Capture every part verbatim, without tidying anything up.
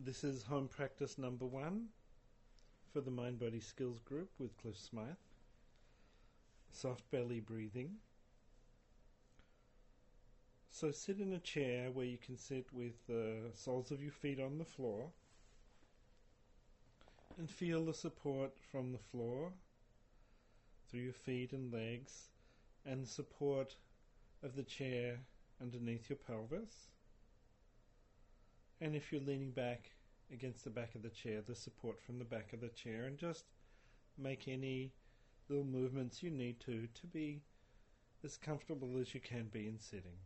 This is home practice number one for the Mind Body Skills group with Cliff Smythe. Soft belly breathing. So sit in a chair where you can sit with the soles of your feet on the floor and feel the support from the floor through your feet and legs and the support of the chair underneath your pelvis. And if you're leaning back against the back of the chair, the support from the back of the chair, and just make any little movements you need to to be as comfortable as you can be in sitting.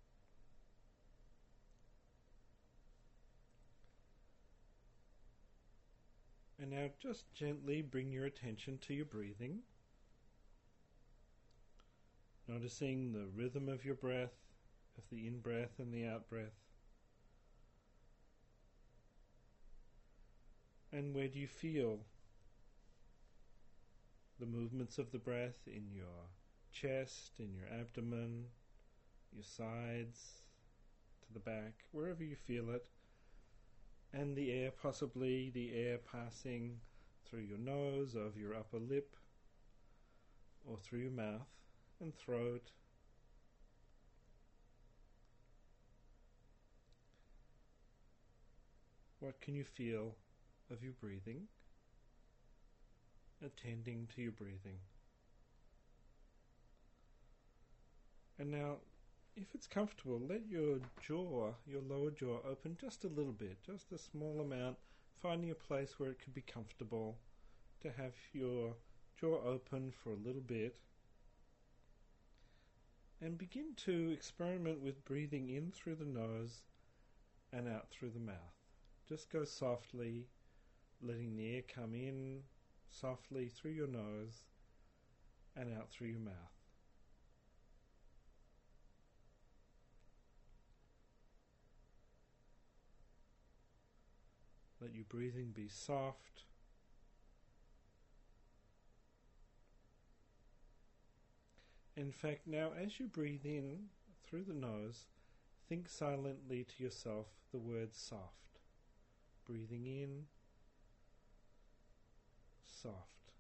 And now just gently bring your attention to your breathing, noticing the rhythm of your breath, of the in-breath and the out-breath. And where do you feel the movements of the breath in your chest, in your abdomen, your sides, to the back, wherever you feel it, and the air, possibly the air passing through your nose, over your upper lip, or through your mouth and throat. What can you feel of your breathing, attending to your breathing? And now, if it's comfortable, let your jaw, your lower jaw, open just a little bit, just a small amount, finding a place where it could be comfortable to have your jaw open for a little bit. And begin to experiment with breathing in through the nose and out through the mouth. Just go softly, letting the air come in softly through your nose and out through your mouth. Let your breathing be soft. In fact, now as you breathe in through the nose, think silently to yourself the word soft. Breathing in, soft.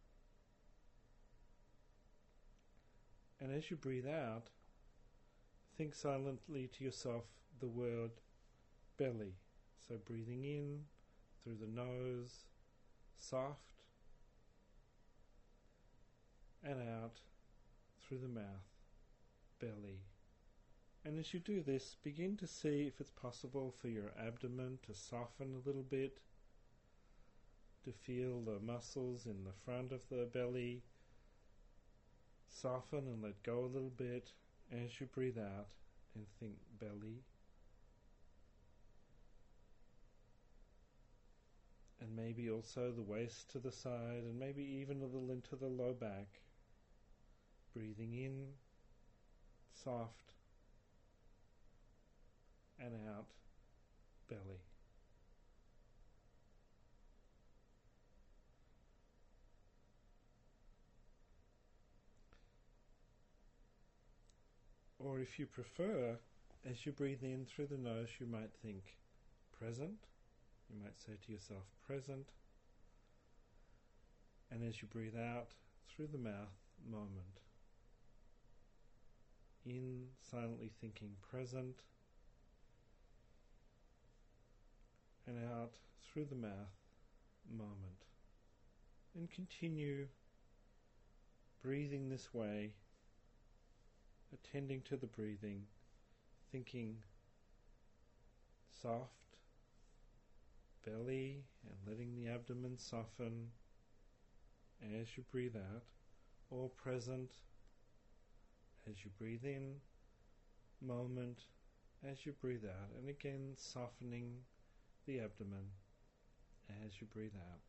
And as you breathe out, think silently to yourself the word belly. So breathing in through the nose, soft, and out through the mouth, belly. And as you do this, begin to see if it's possible for your abdomen to soften a little bit, to feel the muscles in the front of the belly soften and let go a little bit as you breathe out and think belly. And maybe also the waist to the side, and maybe even a little into the low back. Breathing in, soft, and out, belly. Or if you prefer, as you breathe in through the nose, you might think present. You might say to yourself, present. And as you breathe out through the mouth, moment. In, silently thinking present. And out through the mouth, moment. And continue breathing this way, attending to the breathing, thinking soft, belly, and letting the abdomen soften as you breathe out, or present as you breathe in, moment as you breathe out, and again softening the abdomen as you breathe out.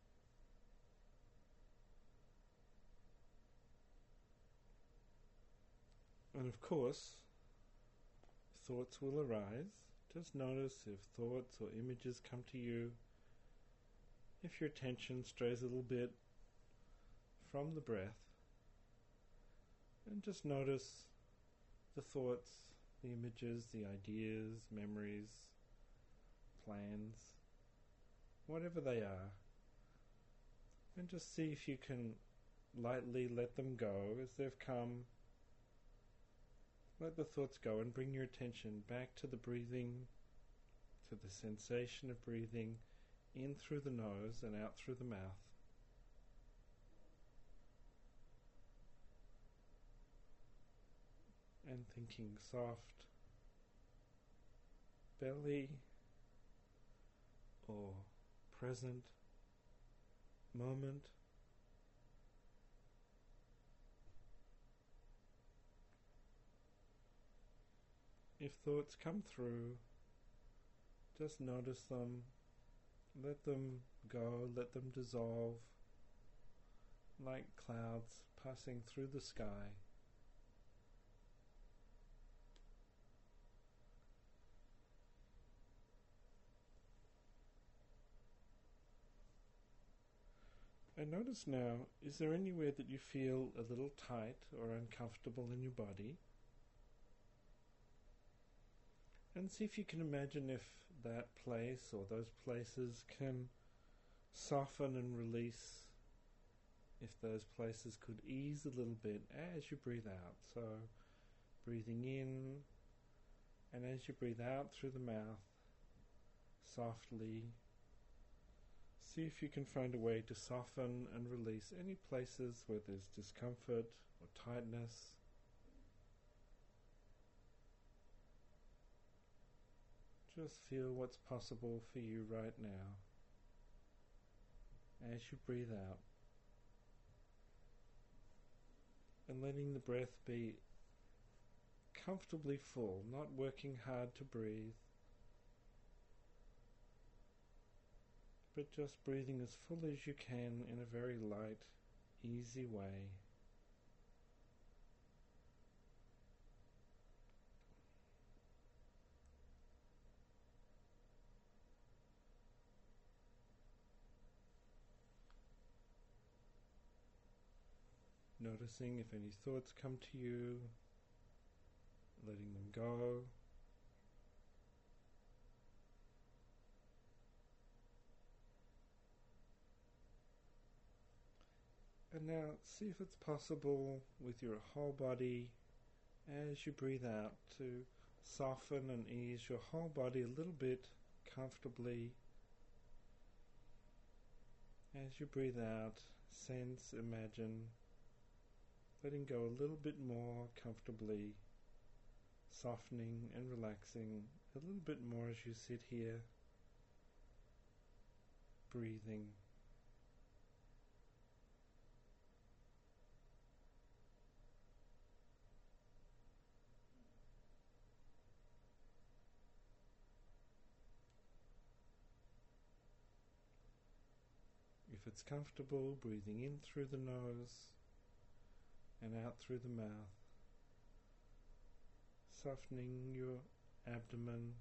And of course, thoughts will arise. Just notice if thoughts or images come to you, if your attention strays a little bit from the breath, and just notice the thoughts, the images, the ideas, memories, plans, whatever they are, and just see if you can lightly let them go as they've come. Let the thoughts go and bring your attention back to the breathing, to the sensation of breathing in through the nose and out through the mouth. And thinking soft belly or present moment. If thoughts come through, just notice them, let them go, let them dissolve like clouds passing through the sky. And notice now, is there anywhere that you feel a little tight or uncomfortable in your body? And see if you can imagine if that place or those places can soften and release, if those places could ease a little bit as you breathe out. So breathing in, and as you breathe out through the mouth, softly, see if you can find a way to soften and release any places where there's discomfort or tightness. Just feel what's possible for you right now as you breathe out, and letting the breath be comfortably full, not working hard to breathe, but just breathing as full as you can in a very light, easy way. Noticing if any thoughts come to you, letting them go. And now see if it's possible with your whole body, as you breathe out, to soften and ease your whole body a little bit comfortably. As you breathe out, sense, imagine, letting go a little bit more comfortably, softening and relaxing a little bit more as you sit here, breathing. If it's comfortable, breathing in through the nose and out through the mouth, softening your abdomen,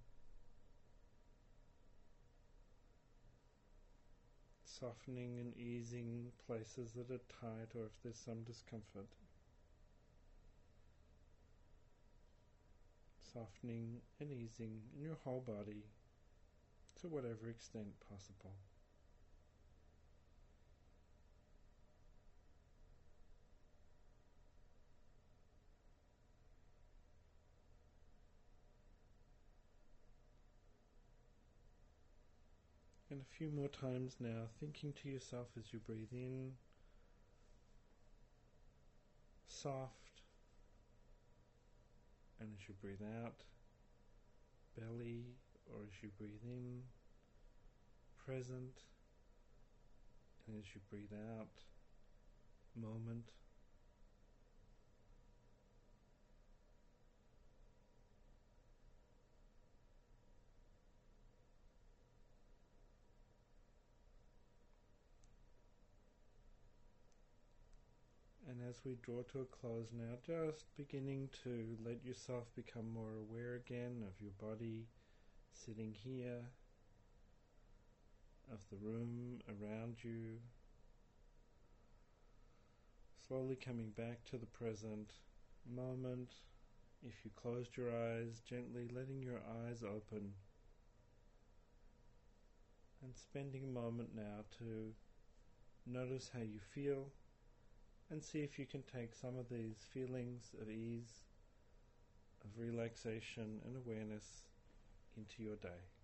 softening and easing places that are tight or if there's some discomfort, softening and easing in your whole body to whatever extent possible. And a few more times now, thinking to yourself as you breathe in, soft, and as you breathe out, belly, or as you breathe in, present, and as you breathe out, moment. And as we draw to a close now, just beginning to let yourself become more aware again of your body, sitting here, of the room around you, slowly coming back to the present moment. If you closed your eyes, gently letting your eyes open And spending a moment now to notice how you feel and see if you can take some of these feelings of ease, of relaxation and awareness into your day.